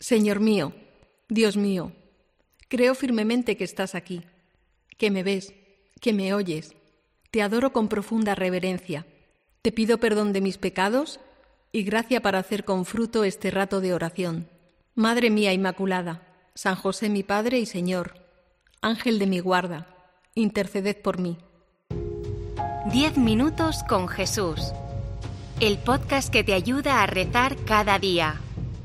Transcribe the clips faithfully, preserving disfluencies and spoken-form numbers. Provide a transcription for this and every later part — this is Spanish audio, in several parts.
Señor mío, Dios mío, creo firmemente que estás aquí, que me ves, que me oyes. Te adoro con profunda reverencia. Te pido perdón de mis pecados y gracia para hacer con fruto este rato de oración. Madre mía Inmaculada, San José mi Padre y Señor, Ángel de mi guarda, interceded por mí. Diez minutos con Jesús. El podcast que te ayuda a rezar cada día.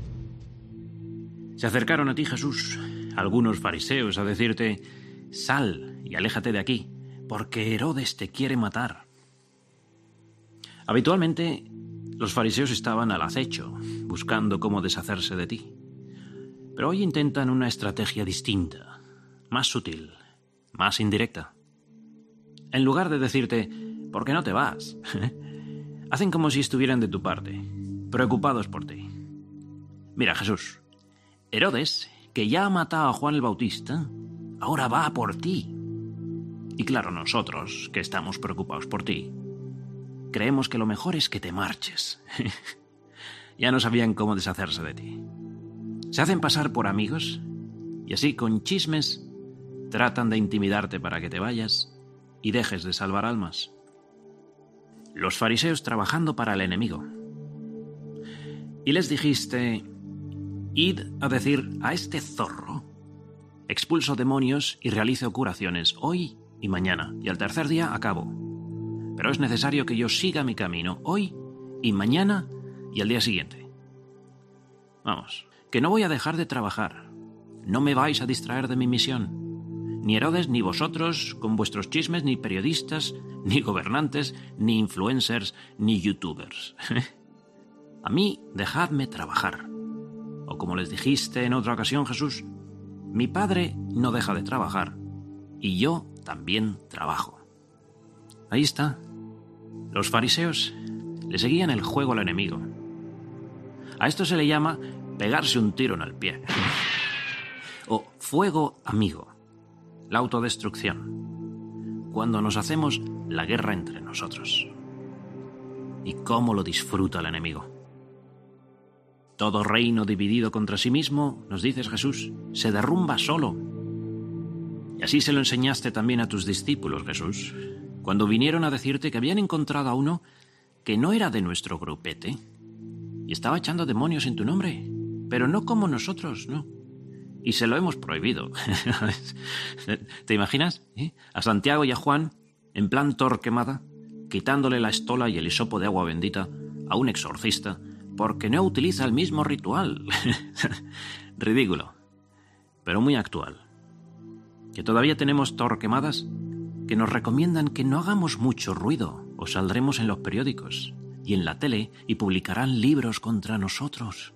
Se acercaron a ti, Jesús, algunos fariseos a decirte: sal y aléjate de aquí, porque Herodes te quiere matar. Habitualmente, los fariseos estaban al acecho, buscando cómo deshacerse de ti. Pero hoy intentan una estrategia distinta, más sutil, más indirecta. En lugar de decirte: ¿por qué no te vas?, hacen como si estuvieran de tu parte, preocupados por ti. Mira, Jesús, Herodes, que ya ha matado a Juan el Bautista, ahora va a por ti. Y claro, nosotros, que estamos preocupados por ti, creemos que lo mejor es que te marches. Ya no sabían cómo deshacerse de ti. Se hacen pasar por amigos y así, con chismes, tratan de intimidarte para que te vayas y dejes de salvar almas. Los fariseos trabajando para el enemigo. Y les dijiste: id a decir a este zorro, expulso demonios y realizo curaciones hoy y mañana, y al tercer día acabo. Pero es necesario que yo siga mi camino hoy y mañana y al día siguiente. Vamos, que no voy a dejar de trabajar. No me vais a distraer de mi misión. Ni Herodes, ni vosotros, con vuestros chismes, ni periodistas, ni gobernantes, ni influencers, ni youtubers. A mí, dejadme trabajar. O como les dijiste en otra ocasión, Jesús, mi Padre no deja de trabajar y yo también trabajo. Ahí está. Los fariseos le seguían el juego al enemigo. A esto se le llama pegarse un tiro en el pie. O fuego amigo, la autodestrucción, cuando nos hacemos la guerra entre nosotros. ¿Y cómo lo disfruta el enemigo? Todo reino dividido contra sí mismo, nos dices, Jesús, se derrumba solo. Y así se lo enseñaste también a tus discípulos, Jesús, cuando vinieron a decirte que habían encontrado a uno que no era de nuestro grupete y estaba echando demonios en tu nombre, pero no como nosotros, no. Y se lo hemos prohibido. ¿Te imaginas? ¿Eh? A Santiago y a Juan, en plan Torquemada, quitándole la estola y el hisopo de agua bendita a un exorcista porque no utiliza el mismo ritual. Ridículo, pero muy actual. Que todavía tenemos Torquemadas que nos recomiendan que no hagamos mucho ruido o saldremos en los periódicos y en la tele y publicarán libros contra nosotros.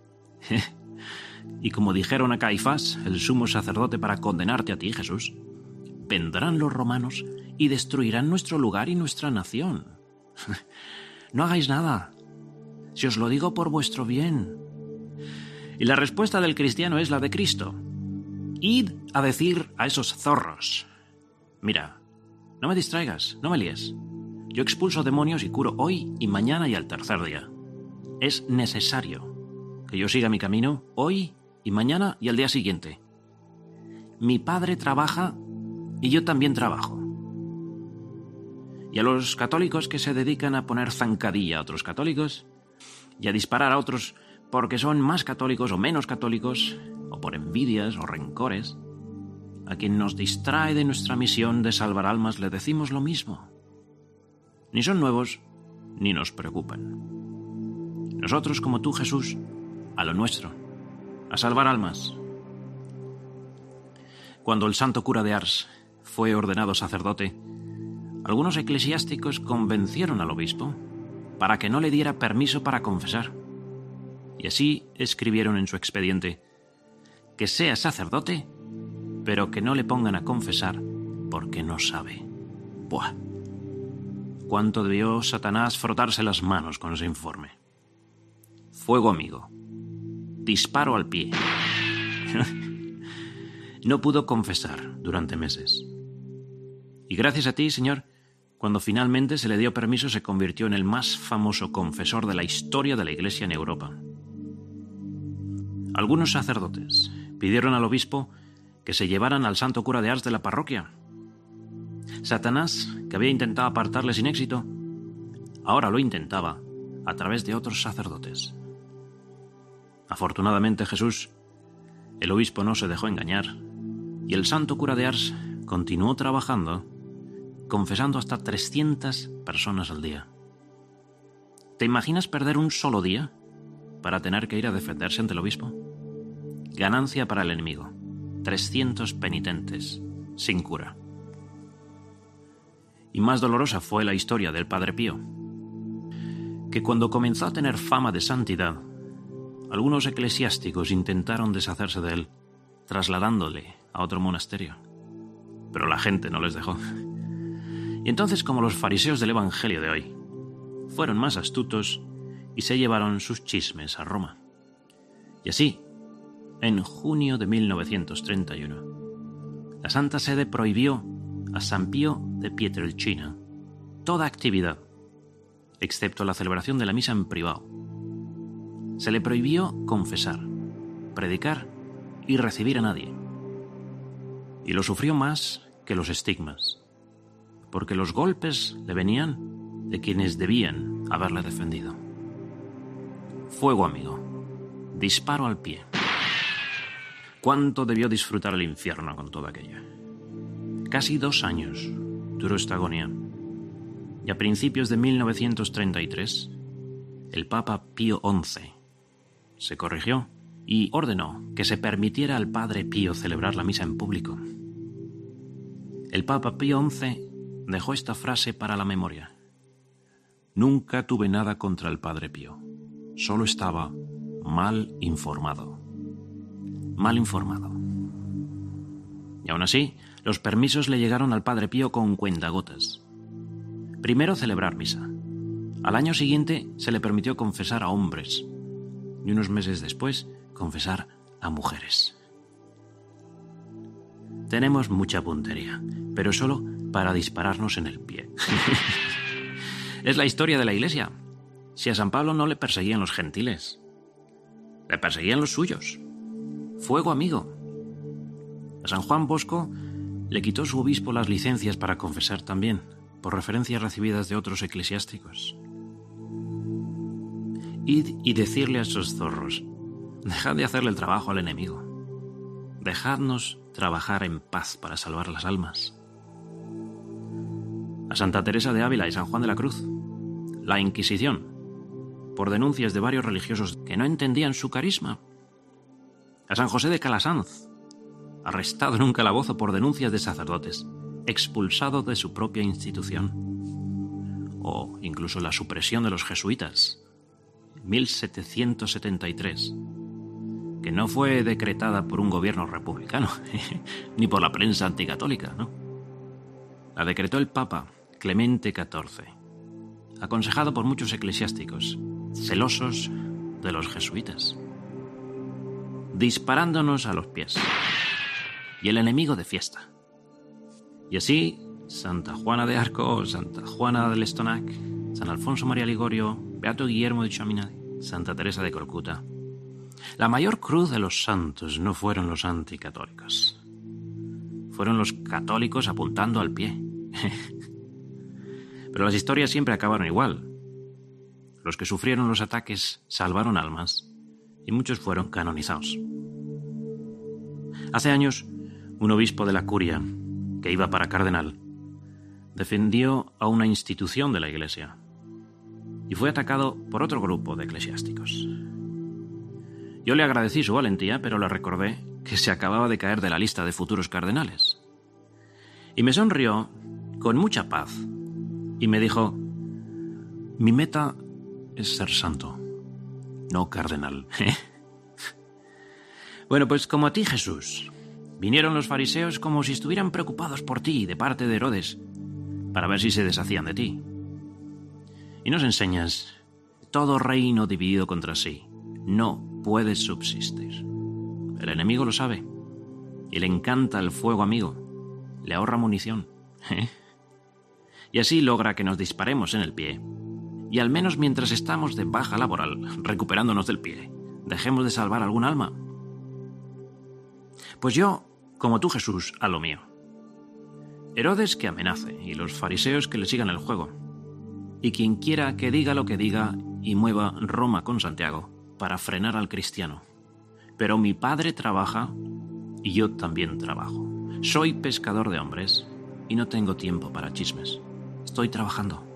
Y como dijeron a Caifás, el sumo sacerdote, para condenarte a ti, Jesús, vendrán los romanos y destruirán nuestro lugar y nuestra nación. No hagáis nada, si os lo digo por vuestro bien. Y la respuesta del cristiano es la de Cristo: id a decir a esos zorros: mira, no me distraigas, no me líes. Yo expulso demonios y curo hoy y mañana y al tercer día. Es necesario que yo siga mi camino hoy y mañana y al día siguiente. Mi Padre trabaja y yo también trabajo. Y a los católicos que se dedican a poner zancadilla a otros católicos y a disparar a otros porque son más católicos o menos católicos, o por envidias o rencores, a quien nos distrae de nuestra misión de salvar almas le decimos lo mismo. Ni son nuevos ni nos preocupan. Nosotros, como tú, Jesús, a lo nuestro, a salvar almas. Cuando el santo cura de Ars fue ordenado sacerdote, algunos eclesiásticos convencieron al obispo para que no le diera permiso para confesar. Y así escribieron en su expediente: que sea sacerdote, pero que no le pongan a confesar porque no sabe. ¡Buah! Cuánto debió Satanás frotarse las manos con ese informe. Fuego amigo. Disparo al pie. No pudo confesar durante meses. Y gracias a ti, Señor, cuando finalmente se le dio permiso, se convirtió en el más famoso confesor de la historia de la Iglesia en Europa. Algunos sacerdotes pidieron al obispo que se llevaran al santo cura de Ars de la parroquia. Satanás, que había intentado apartarle sin éxito, ahora lo intentaba a través de otros sacerdotes. Afortunadamente Jesús, el obispo, no se dejó engañar, y el santo cura de Ars continuó trabajando, confesando hasta trescientas personas al día. ¿Te imaginas perder un solo día para tener que ir a defenderse ante el obispo? Ganancia para el enemigo. trescientos penitentes, sin cura. Y más dolorosa fue la historia del Padre Pío, que cuando comenzó a tener fama de santidad, algunos eclesiásticos intentaron deshacerse de él, trasladándole a otro monasterio. Pero la gente no les dejó. Y entonces, como los fariseos del Evangelio de hoy, fueron más astutos y se llevaron sus chismes a Roma. Y así, en junio de mil novecientos treinta y uno, la Santa Sede prohibió a San Pío de Pietrelcina toda actividad, excepto la celebración de la misa en privado. Se le prohibió confesar, predicar y recibir a nadie. Y lo sufrió más que los estigmas, porque los golpes le venían de quienes debían haberle defendido. Fuego amigo, disparo al pie. ¿Cuánto debió disfrutar el infierno con todo aquello? Casi dos años duró esta agonía. Y a principios de mil novecientos treinta y tres, el Papa Pío once se corrigió y ordenó que se permitiera al Padre Pío celebrar la misa en público. El Papa Pío once dejó esta frase para la memoria: nunca tuve nada contra el Padre Pío, solo estaba mal informado. Mal informado. Y aún así, los permisos le llegaron al Padre Pío con cuentagotas. Primero celebrar misa. Al año siguiente se le permitió confesar a hombres y unos meses después confesar a mujeres. Tenemos mucha puntería, pero solo para dispararnos en el pie. Es la historia de la Iglesia. Si a San Pablo no le perseguían los gentiles, le perseguían los suyos. Fuego amigo. A San Juan Bosco le quitó su obispo las licencias para confesar también, por referencias recibidas de otros eclesiásticos. Id y decirle a esos zorros: dejad de hacerle el trabajo al enemigo. Dejadnos trabajar en paz para salvar las almas. A Santa Teresa de Ávila y San Juan de la Cruz, la Inquisición, por denuncias de varios religiosos que no entendían su carisma. A San José de Calasanz, arrestado en un calabozo por denuncias de sacerdotes, expulsado de su propia institución. O incluso la supresión de los jesuitas, en mil setecientos setenta y tres, que no fue decretada por un gobierno republicano, ni por la prensa anticatólica, ¿no? La decretó el Papa Clemente catorce, aconsejado por muchos eclesiásticos, celosos de los jesuitas, disparándonos a los pies, y el enemigo de fiesta. Y así, Santa Juana de Arco, Santa Juana del Estonac, San Alfonso María Ligorio, Beato Guillermo de Chaminade, Santa Teresa de Calcuta. La mayor cruz de los santos no fueron los anticatólicos, fueron los católicos apuntando al pie. Pero las historias siempre acabaron igual. Los que sufrieron los ataques salvaron almas y muchos fueron canonizados. Hace años, un obispo de la curia, que iba para cardenal, defendió a una institución de la Iglesia y fue atacado por otro grupo de eclesiásticos. Yo le agradecí su valentía, pero le recordé que se acababa de caer de la lista de futuros cardenales. Y me sonrió con mucha paz y me dijo: mi meta es ser santo, no cardenal. Bueno, pues como a ti, Jesús, vinieron los fariseos como si estuvieran preocupados por ti de parte de Herodes, para ver si se deshacían de ti. Y nos enseñas: todo reino dividido contra sí no puede subsistir. El enemigo lo sabe y le encanta el fuego amigo, le ahorra munición. Y así logra que nos disparemos en el pie, y al menos mientras estamos de baja laboral, recuperándonos del pie, dejemos de salvar algún alma. Pues yo, como tú, Jesús, a lo mío. Herodes que amenace y los fariseos que le sigan el juego. Y quien quiera que diga lo que diga y mueva Roma con Santiago para frenar al cristiano. Pero mi Padre trabaja y yo también trabajo. Soy pescador de hombres y no tengo tiempo para chismes. Estoy trabajando.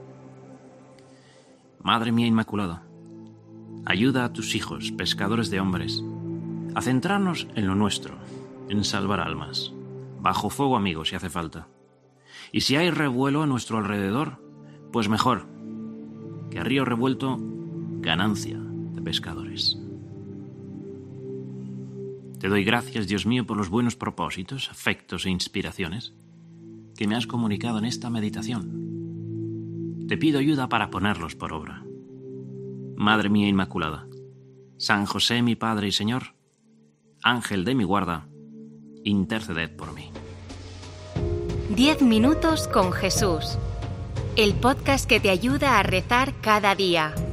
Madre mía Inmaculada, ayuda a tus hijos, pescadores de hombres, a centrarnos en lo nuestro, en salvar almas, bajo fuego amigo si hace falta. Y si hay revuelo a nuestro alrededor, pues mejor, que a río revuelto, ganancia de pescadores. Te doy gracias, Dios mío, por los buenos propósitos, afectos e inspiraciones que me has comunicado en esta meditación. Te pido ayuda para ponerlos por obra. Madre mía Inmaculada, San José mi Padre y Señor, Ángel de mi guarda, interceded por mí. Diez minutos con Jesús. El podcast que te ayuda a rezar cada día.